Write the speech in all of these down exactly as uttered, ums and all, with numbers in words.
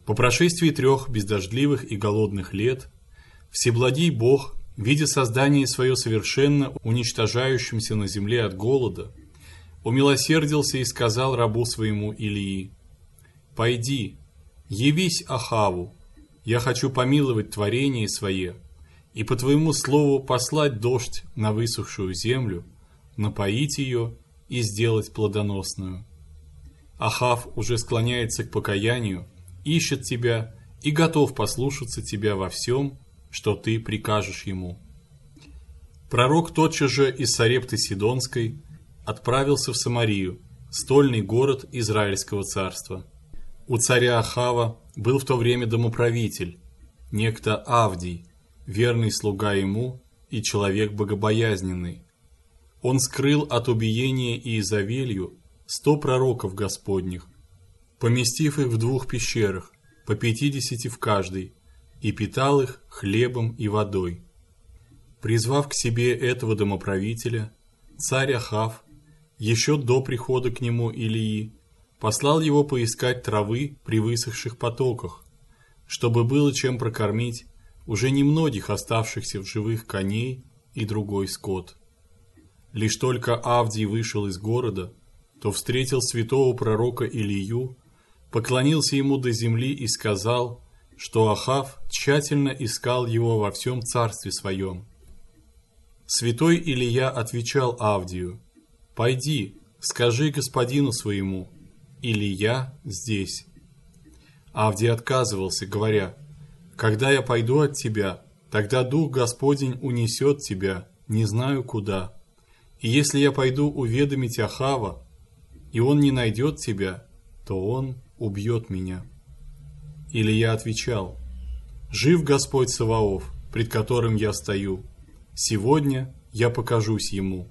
По прошествии трех бездождливых и голодных лет Всеблагий Бог, видя создание свое совершенно уничтожающимся на земле от голода, умилосердился и сказал рабу своему Илии: «Пойди, явись Ахаву, я хочу помиловать творение свое, и по твоему слову послать дождь на высохшую землю, напоить ее и сделать плодоносную. Ахав уже склоняется к покаянию, ищет тебя и готов послушаться тебя во всем, что ты прикажешь ему». Пророк тотчас же из Сарепты Сидонской отправился в Самарию, стольный город Израильского царства. У царя Ахава был в то время домоправитель, некто Авдий, верный слуга ему и человек богобоязненный. Он скрыл от убиения Иезавелью сто пророков Господних, поместив их в двух пещерах, по пятидесяти в каждой, и питал их хлебом и водой. Призвав к себе этого домоправителя, царь Ахав, еще до прихода к нему Илии, послал его поискать травы при высохших потоках, чтобы было чем прокормить уже немногих оставшихся в живых коней и другой скот. Лишь только Авдий вышел из города, то встретил святого пророка Илию, поклонился ему до земли и сказал, что Ахав тщательно искал его во всем царстве своем. Святой Илия отвечал Авдию: «Пойди, скажи господину своему, Илия здесь». Авдий отказывался, говоря: «Когда я пойду от тебя, тогда Дух Господень унесет тебя, не знаю куда. И если я пойду уведомить Ахава, и он не найдет тебя, то он убьет меня». Илия отвечал: «Жив Господь Саваоф, пред которым я стою, сегодня я покажусь ему».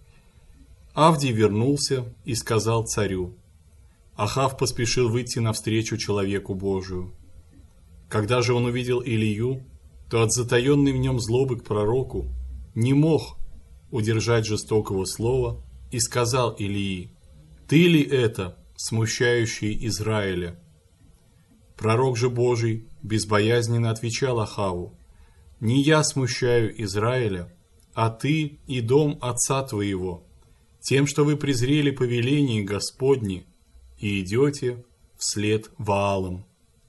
Авдий вернулся и сказал царю. Ахав поспешил выйти навстречу человеку Божию. Когда же он увидел Илию, то от затаенной в нем злобы к пророку не мог удержать жестокого слова и сказал Илии: «Ты ли это, смущающий Израиля?» Пророк же Божий безбоязненно отвечал Ахаву: «Не я смущаю Израиля, а ты и дом отца твоего, тем, что вы презрели повеление Господне и идете вслед Ваалам».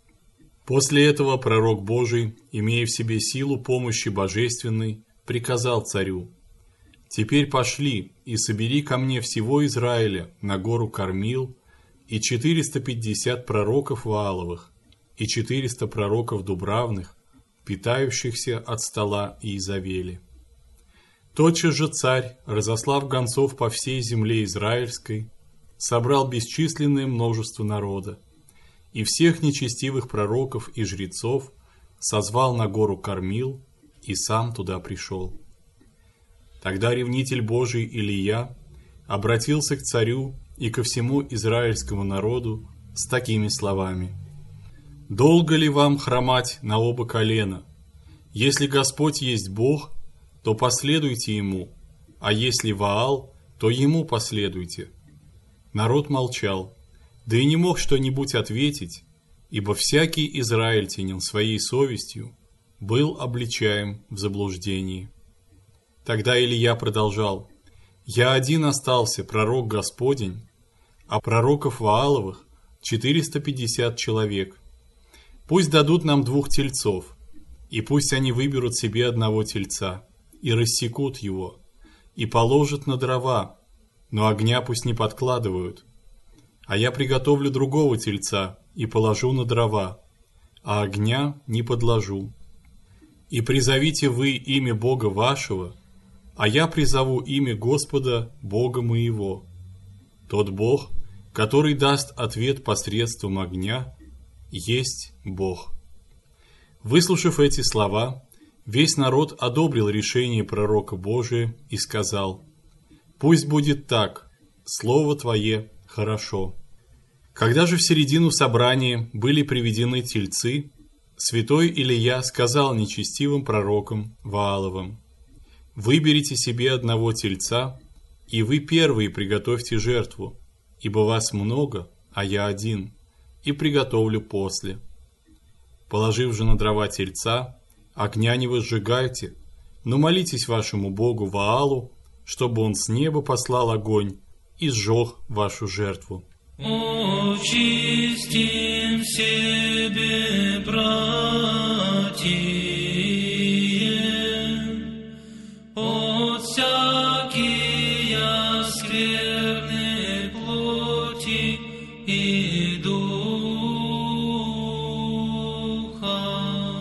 После этого пророк Божий, имея в себе силу помощи божественной, приказал царю: «Теперь пошли и собери ко мне всего Израиля на гору Кармил и четыреста пятьдесят пророков Вааловых и четыреста пророков Дубравных, питающихся от стола Иезавели». Тотчас же царь, разослав гонцов по всей земле израильской, собрал бесчисленное множество народа, и всех нечестивых пророков и жрецов созвал на гору Кармил и сам туда пришел. Тогда ревнитель Божий Илия обратился к царю и ко всему израильскому народу с такими словами: «Долго ли вам хромать на оба колена? Если Господь есть Бог, то последуйте Ему, а если Ваал, то Ему последуйте». Народ молчал, да и не мог что-нибудь ответить, ибо всякий израильтянин своей совестью был обличаем в заблуждении. Тогда Илия продолжал: «Я один остался, пророк Господень, а пророков Вааловых четыреста пятьдесят человек. Пусть дадут нам двух тельцов, и пусть они выберут себе одного тельца, и рассекут его, и положат на дрова, но огня пусть не подкладывают. А я приготовлю другого тельца и положу на дрова, а огня не подложу. И призовите вы имя Бога вашего, а я призову имя Господа Бога моего. Тот Бог, который даст ответ посредством огня, есть Бог». Выслушав эти слова, весь народ одобрил решение пророка Божия и сказал: «Пусть будет так, слово Твое хорошо». Когда же в середину собрания были приведены тельцы, святой Илия сказал нечестивым пророкам Вааловым: «Выберите себе одного тельца, и вы первые приготовьте жертву, ибо вас много, а я один, и приготовлю после. Положив же на дрова тельца, огня не возжигайте, но молитесь вашему богу Ваалу, чтобы он с неба послал огонь и сжег вашу жертву. Очистим себе, братья, от всякие скверны плоти и духа,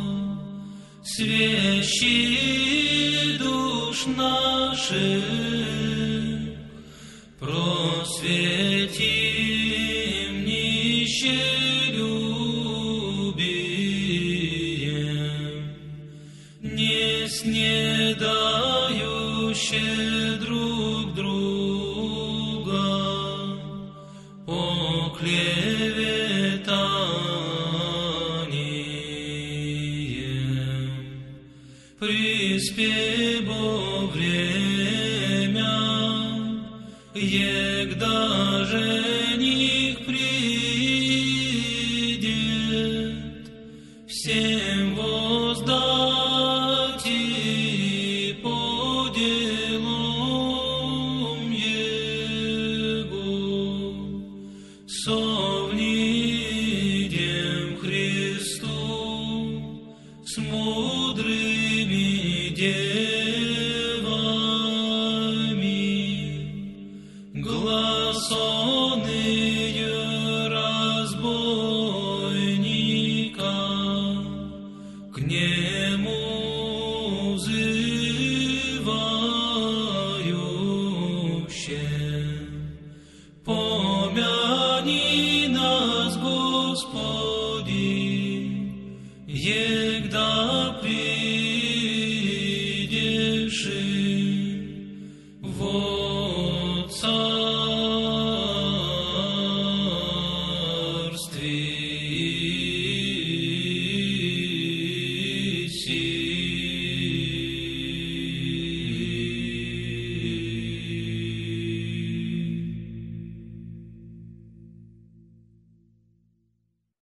свящи душ наших, просветим нищелюбием, не снедающие друг друга, оклеветанием. Приспебо время, егда жених придет, всем воздать и по делам его, совнидем Христу с мудрыми девами, гласоные разбойника, к нему взывающим. Помяни нас, Господи, егда